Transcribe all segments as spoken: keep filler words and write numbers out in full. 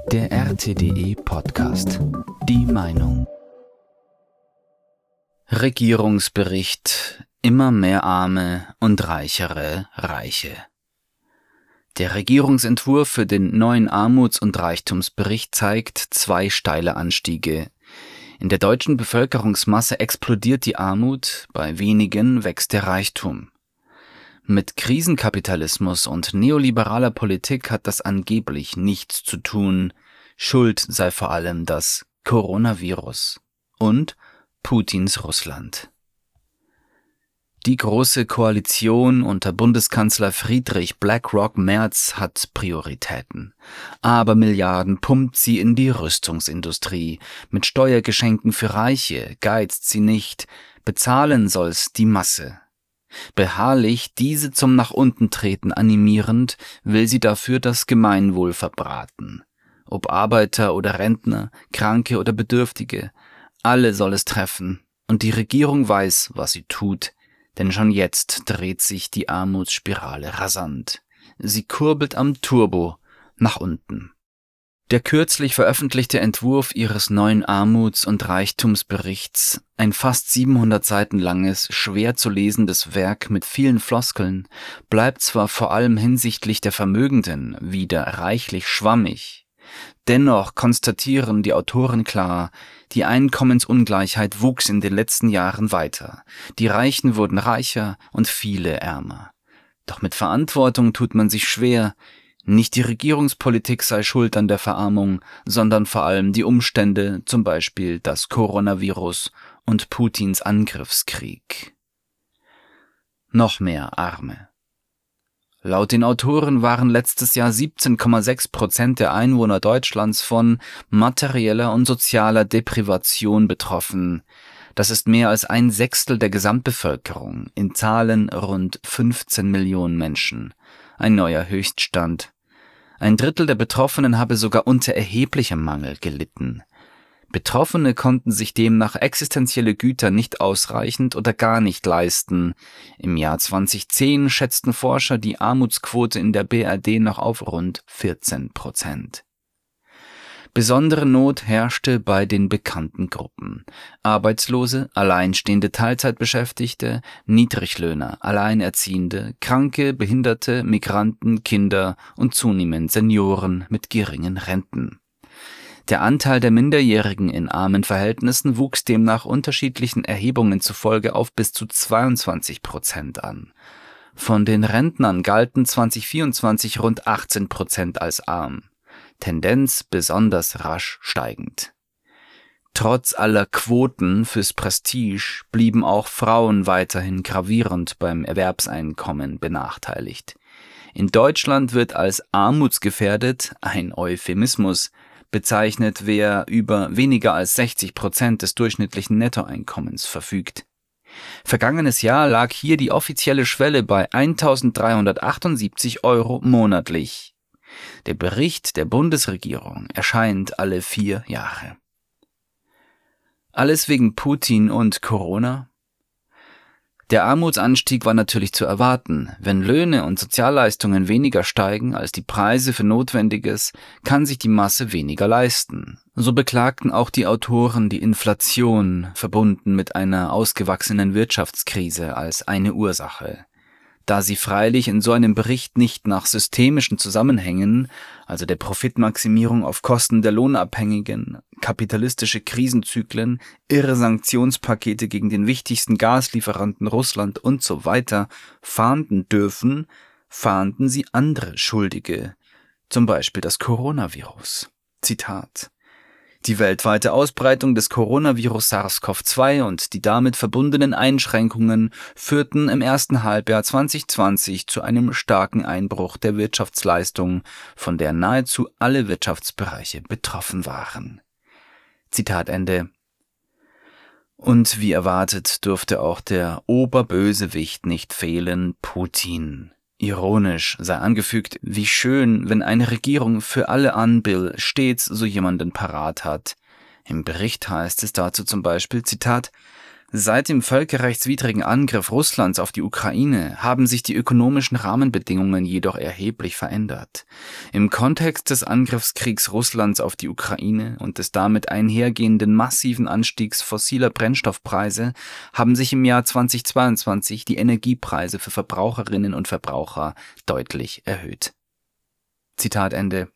Der R T D E-Podcast. Die Meinung. Regierungsbericht: Immer mehr Arme und reichere Reiche. Der Regierungsentwurf für den neuen Armuts- und Reichtumsbericht zeigt zwei steile Anstiege. In der deutschen Bevölkerungsmasse explodiert die Armut, bei wenigen wächst der Reichtum. Mit Krisenkapitalismus und neoliberaler Politik hat das angeblich nichts zu tun. Schuld sei vor allem das Coronavirus und Putins Russland. Die Große Koalition unter Bundeskanzler Friedrich BlackRock Merz hat Prioritäten. Aber Milliarden pumpt sie in die Rüstungsindustrie. Mit Steuergeschenken für Reiche geizt sie nicht. Bezahlen soll's die Masse. Beharrlich diese zum nach unten treten animierend, will sie dafür das Gemeinwohl verbraten. Ob Arbeiter oder Rentner, Kranke oder Bedürftige, alle soll es treffen. Und die Regierung weiß, was sie tut, denn schon jetzt dreht sich die Armutsspirale rasant. Sie kurbelt am Turbo nach unten. Der kürzlich veröffentlichte Entwurf ihres neuen Armuts- und Reichtumsberichts, ein fast siebenhundert Seiten langes, schwer zu lesendes Werk mit vielen Floskeln, bleibt zwar vor allem hinsichtlich der Vermögenden wieder reichlich schwammig. Dennoch konstatieren die Autoren klar, die Einkommensungleichheit wuchs in den letzten Jahren weiter. Die Reichen wurden reicher und viele ärmer. Doch mit Verantwortung tut man sich schwer. Nicht die Regierungspolitik sei schuld an der Verarmung, sondern vor allem die Umstände, zum Beispiel das Coronavirus und Putins Angriffskrieg. Noch mehr Arme. Laut den Autoren waren letztes Jahr siebzehn Komma sechs Prozent der Einwohner Deutschlands von materieller und sozialer Deprivation betroffen. Das ist mehr als ein Sechstel der Gesamtbevölkerung, in Zahlen rund fünfzehn Millionen Menschen. Ein neuer Höchststand. Ein Drittel der Betroffenen habe sogar unter erheblichem Mangel gelitten. Betroffene konnten sich demnach existenzielle Güter nicht ausreichend oder gar nicht leisten. Im Jahr zweitausendzehn schätzten Forscher die Armutsquote in der B R D noch auf rund vierzehn Prozent. Besondere Not herrschte bei den bekannten Gruppen: Arbeitslose, alleinstehende Teilzeitbeschäftigte, Niedriglöhner, Alleinerziehende, Kranke, Behinderte, Migranten, Kinder und zunehmend Senioren mit geringen Renten. Der Anteil der Minderjährigen in armen Verhältnissen wuchs demnach unterschiedlichen Erhebungen zufolge auf bis zu zweiundzwanzig Prozent an. Von den Rentnern galten zweitausendvierundzwanzig rund achtzehn Prozent als arm. Tendenz besonders rasch steigend. Trotz aller Quoten fürs Prestige blieben auch Frauen weiterhin gravierend beim Erwerbseinkommen benachteiligt. In Deutschland wird als armutsgefährdet, ein Euphemismus, bezeichnet, wer über weniger als sechzig Prozent des durchschnittlichen Nettoeinkommens verfügt. Vergangenes Jahr lag hier die offizielle Schwelle bei eintausenddreihundertachtundsiebzig Euro monatlich. Der Bericht der Bundesregierung erscheint alle vier Jahre. Alles wegen Putin und Corona? Der Armutsanstieg war natürlich zu erwarten. Wenn Löhne und Sozialleistungen weniger steigen als die Preise für Notwendiges, kann sich die Masse weniger leisten. So beklagten auch die Autoren die Inflation, verbunden mit einer ausgewachsenen Wirtschaftskrise, als eine Ursache. Da sie freilich in so einem Bericht nicht nach systemischen Zusammenhängen, also der Profitmaximierung auf Kosten der Lohnabhängigen, kapitalistische Krisenzyklen, irre Sanktionspakete gegen den wichtigsten Gaslieferanten Russland und so weiter fahnden dürfen, fahnden sie andere Schuldige, zum Beispiel das Coronavirus. Zitat: Die weltweite Ausbreitung des Coronavirus SARS-CoV zwei und die damit verbundenen Einschränkungen führten im ersten Halbjahr zweitausendzwanzig zu einem starken Einbruch der Wirtschaftsleistung, von der nahezu alle Wirtschaftsbereiche betroffen waren. Zitat Ende. Und wie erwartet durfte auch der Oberbösewicht nicht fehlen: Putin. Ironisch sei angefügt, wie schön, wenn eine Regierung für alle Anbill stets so jemanden parat hat. Im Bericht heißt es dazu zum Beispiel, Zitat: Seit dem völkerrechtswidrigen Angriff Russlands auf die Ukraine haben sich die ökonomischen Rahmenbedingungen jedoch erheblich verändert. Im Kontext des Angriffskriegs Russlands auf die Ukraine und des damit einhergehenden massiven Anstiegs fossiler Brennstoffpreise haben sich im Jahr zweitausendzweiundzwanzig die Energiepreise für Verbraucherinnen und Verbraucher deutlich erhöht. Zitat Ende.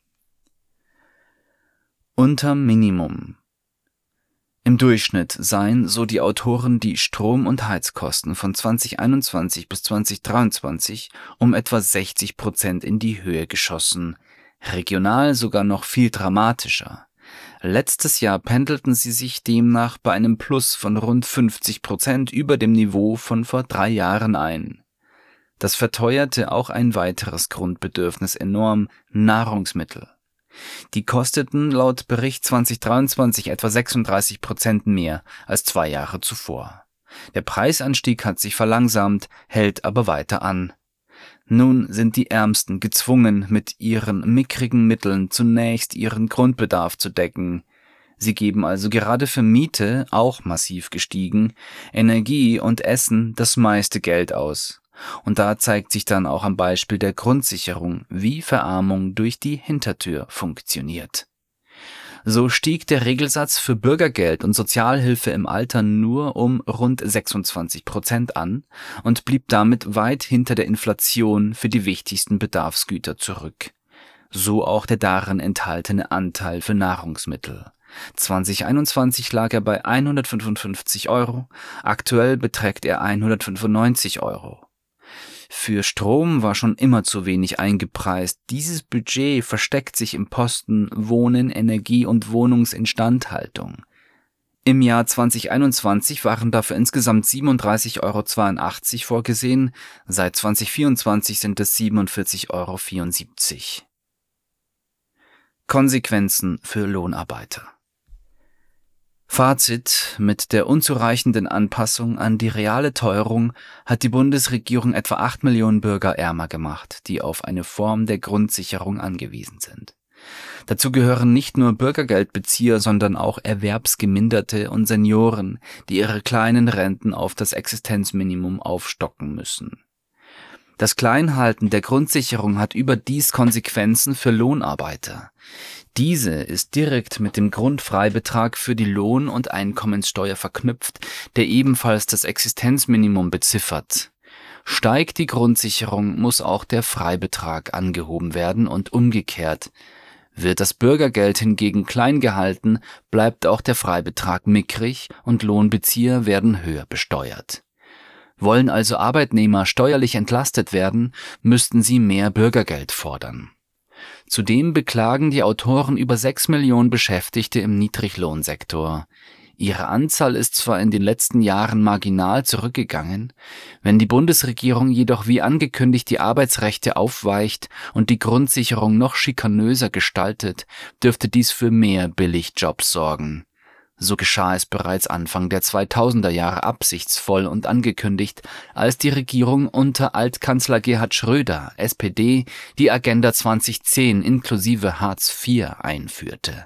Unterm Minimum. Im Durchschnitt seien, so die Autoren, die Strom- und Heizkosten von zweitausendeinundzwanzig bis zweitausenddreiundzwanzig um etwa sechzig Prozent in die Höhe geschossen, regional sogar noch viel dramatischer. Letztes Jahr pendelten sie sich demnach bei einem Plus von rund fünfzig Prozent über dem Niveau von vor drei Jahren ein. Das verteuerte auch ein weiteres Grundbedürfnis enorm: Nahrungsmittel. Die kosteten laut Bericht zweitausenddreiundzwanzig etwa sechsunddreißig Prozent mehr als zwei Jahre zuvor. Der Preisanstieg hat sich verlangsamt, hält aber weiter an. Nun sind die Ärmsten gezwungen, mit ihren mickrigen Mitteln zunächst ihren Grundbedarf zu decken. Sie geben also gerade für Miete, auch massiv gestiegen, Energie und Essen das meiste Geld aus. Und da zeigt sich dann auch am Beispiel der Grundsicherung, wie Verarmung durch die Hintertür funktioniert. So stieg der Regelsatz für Bürgergeld und Sozialhilfe im Alter nur um rund sechsundzwanzig Prozent an und blieb damit weit hinter der Inflation für die wichtigsten Bedarfsgüter zurück. So auch der darin enthaltene Anteil für Nahrungsmittel. zweitausendeinundzwanzig lag er bei hundertfünfundfünfzig Euro, aktuell beträgt er hundertfünfundneunzig Euro. Für Strom war schon immer zu wenig eingepreist. Dieses Budget versteckt sich im Posten Wohnen, Energie und Wohnungsinstandhaltung. Im Jahr zweitausendeinundzwanzig waren dafür insgesamt siebenunddreißig Euro zweiundachtzig vorgesehen, seit zweitausendvierundzwanzig sind es siebenundvierzig Euro vierundsiebzig. Konsequenzen für Lohnarbeiter. Fazit: Mit der unzureichenden Anpassung an die reale Teuerung hat die Bundesregierung etwa acht Millionen Bürger ärmer gemacht, die auf eine Form der Grundsicherung angewiesen sind. Dazu gehören nicht nur Bürgergeldbezieher, sondern auch Erwerbsgeminderte und Senioren, die ihre kleinen Renten auf das Existenzminimum aufstocken müssen. Das Kleinhalten der Grundsicherung hat überdies Konsequenzen für Lohnarbeiter. Diese ist direkt mit dem Grundfreibetrag für die Lohn- und Einkommenssteuer verknüpft, der ebenfalls das Existenzminimum beziffert. Steigt die Grundsicherung, muss auch der Freibetrag angehoben werden und umgekehrt. Wird das Bürgergeld hingegen klein gehalten, bleibt auch der Freibetrag mickrig und Lohnbezieher werden höher besteuert. Wollen also Arbeitnehmer steuerlich entlastet werden, müssten sie mehr Bürgergeld fordern. Zudem beklagen die Autoren über sechs Millionen Beschäftigte im Niedriglohnsektor. Ihre Anzahl ist zwar in den letzten Jahren marginal zurückgegangen, wenn die Bundesregierung jedoch wie angekündigt die Arbeitsrechte aufweicht und die Grundsicherung noch schikanöser gestaltet, dürfte dies für mehr Billigjobs sorgen. So geschah es bereits Anfang der zweitausender Jahre absichtsvoll und angekündigt, als die Regierung unter Altkanzler Gerhard Schröder, S P D, die Agenda zweitausendzehn inklusive Hartz vier einführte.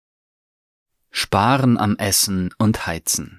Sparen am Essen und Heizen.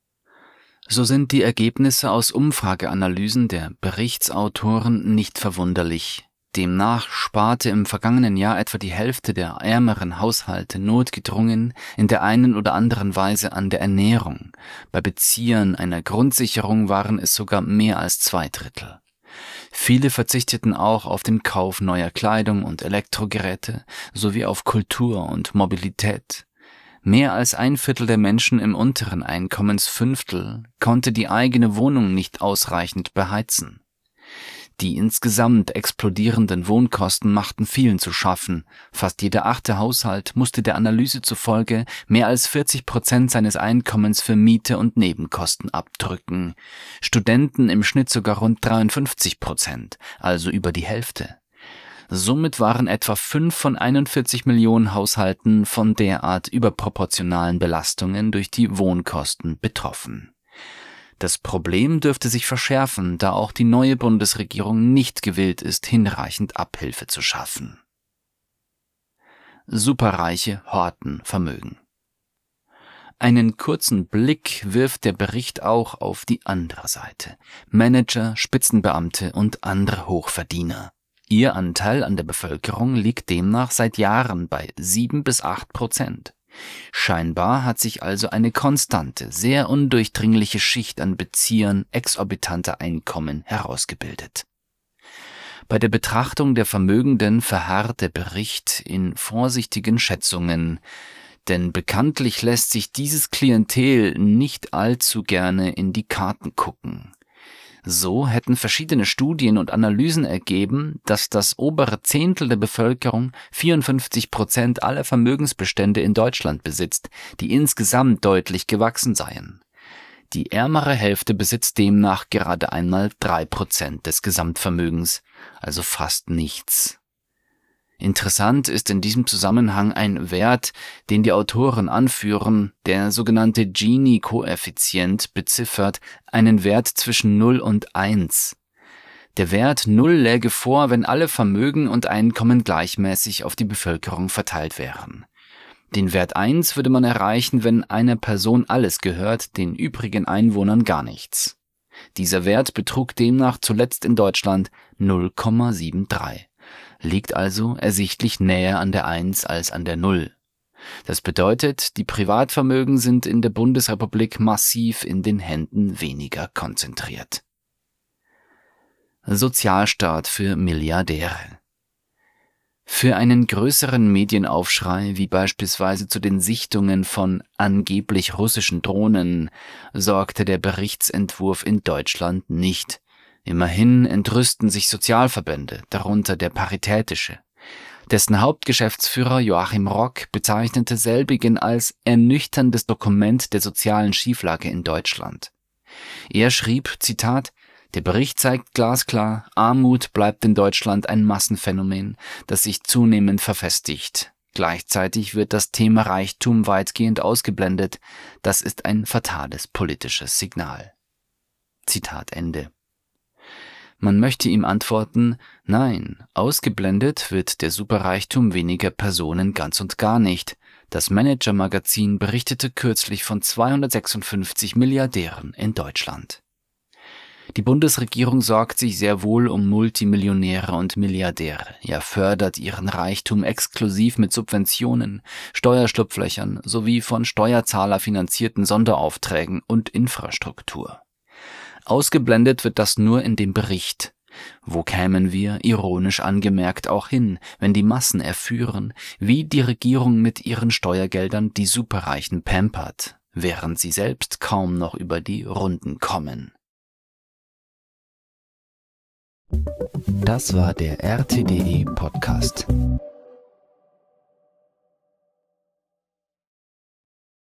So sind die Ergebnisse aus Umfrageanalysen der Berichtsautoren nicht verwunderlich. Demnach sparte im vergangenen Jahr etwa die Hälfte der ärmeren Haushalte notgedrungen in der einen oder anderen Weise an der Ernährung. Bei Beziehern einer Grundsicherung waren es sogar mehr als zwei Drittel. Viele verzichteten auch auf den Kauf neuer Kleidung und Elektrogeräte sowie auf Kultur und Mobilität. Mehr als ein Viertel der Menschen im unteren Einkommensfünftel konnte die eigene Wohnung nicht ausreichend beheizen. Die insgesamt explodierenden Wohnkosten machten vielen zu schaffen. Fast jeder achte Haushalt musste der Analyse zufolge mehr als vierzig Prozent seines Einkommens für Miete und Nebenkosten abdrücken. Studenten im Schnitt sogar rund dreiundfünfzig Prozent, also über die Hälfte. Somit waren etwa fünf von einundvierzig Millionen Haushalten von derart überproportionalen Belastungen durch die Wohnkosten betroffen. Das Problem dürfte sich verschärfen, da auch die neue Bundesregierung nicht gewillt ist, hinreichend Abhilfe zu schaffen. Superreiche horten Vermögen. Einen kurzen Blick wirft der Bericht auch auf die andere Seite: Manager, Spitzenbeamte und andere Hochverdiener. Ihr Anteil an der Bevölkerung liegt demnach seit Jahren bei sieben bis acht Prozent. Scheinbar hat sich also eine konstante, sehr undurchdringliche Schicht an Beziehern exorbitanter Einkommen herausgebildet. Bei der Betrachtung der Vermögenden verharrt der Bericht in vorsichtigen Schätzungen, denn bekanntlich lässt sich dieses Klientel nicht allzu gerne in die Karten gucken. So hätten verschiedene Studien und Analysen ergeben, dass das obere Zehntel der Bevölkerung vierundfünfzig Prozent aller Vermögensbestände in Deutschland besitzt, die insgesamt deutlich gewachsen seien. Die ärmere Hälfte besitzt demnach gerade einmal drei Prozent des Gesamtvermögens, also fast nichts. Interessant ist in diesem Zusammenhang ein Wert, den die Autoren anführen, der sogenannte Gini-Koeffizient beziffert einen Wert zwischen null und eins. Der Wert null läge vor, wenn alle Vermögen und Einkommen gleichmäßig auf die Bevölkerung verteilt wären. Den Wert eins würde man erreichen, wenn einer Person alles gehört, den übrigen Einwohnern gar nichts. Dieser Wert betrug demnach zuletzt in Deutschland null Komma dreiundsiebzig. Liegt also ersichtlich näher an der eins als an der null. Das bedeutet, die Privatvermögen sind in der Bundesrepublik massiv in den Händen weniger konzentriert. Sozialstaat für Milliardäre. Für einen größeren Medienaufschrei, wie beispielsweise zu den Sichtungen von angeblich russischen Drohnen, sorgte der Berichtsentwurf in Deutschland nicht. Immerhin entrüsten sich Sozialverbände, darunter der Paritätische. Dessen Hauptgeschäftsführer Joachim Rock bezeichnete selbigen als ernüchterndes Dokument der sozialen Schieflage in Deutschland. Er schrieb, Zitat, Der Bericht zeigt glasklar, Armut bleibt in Deutschland ein Massenphänomen, das sich zunehmend verfestigt. Gleichzeitig wird das Thema Reichtum weitgehend ausgeblendet. Das ist ein fatales politisches Signal. Zitat Ende. Man möchte ihm antworten, nein, ausgeblendet wird der Superreichtum weniger Personen ganz und gar nicht. Das Manager-Magazin berichtete kürzlich von zweihundertsechsundfünfzig Milliardären in Deutschland. Die Bundesregierung sorgt sich sehr wohl um Multimillionäre und Milliardäre, ja fördert ihren Reichtum exklusiv mit Subventionen, Steuerschlupflöchern sowie von Steuerzahler finanzierten Sonderaufträgen und Infrastruktur. Ausgeblendet wird das nur in dem Bericht. Wo kämen wir, ironisch angemerkt, auch hin, wenn die Massen erführen, wie die Regierung mit ihren Steuergeldern die Superreichen pampert, während sie selbst kaum noch über die Runden kommen? Das war der R T D E Podcast.